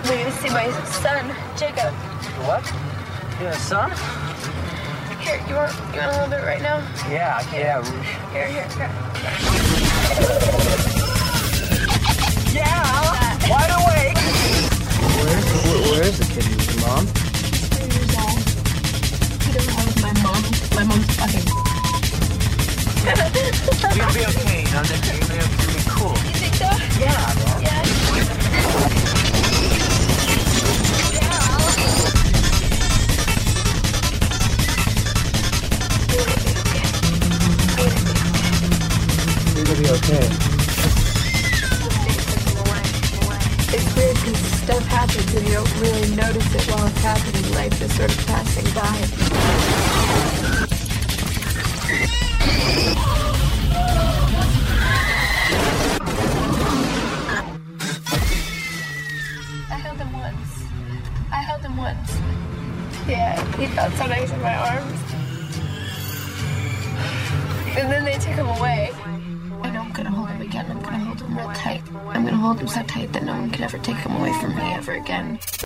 me to see my son, Jacob. What? You have a son? Here, you want a little bit right now? Yeah. Here. Yeah! Wide awake! Where is the kid? Is your mom? 3 years old. He doesn't have my mom. My mom's fucking. You're gonna be okay, you know, Nick. You're gonna be cool. You think so? Yeah, man. Yeah. You're gonna be okay. It's weird because stuff happens and you don't really notice it while it's happening. Life is sort of passing by. I held him once. Yeah, he felt so nice in my arms. And then they took him away. I know I'm gonna hold him again. I'm gonna hold him real tight. I'm gonna hold him so tight that no one could ever take him away from me ever again.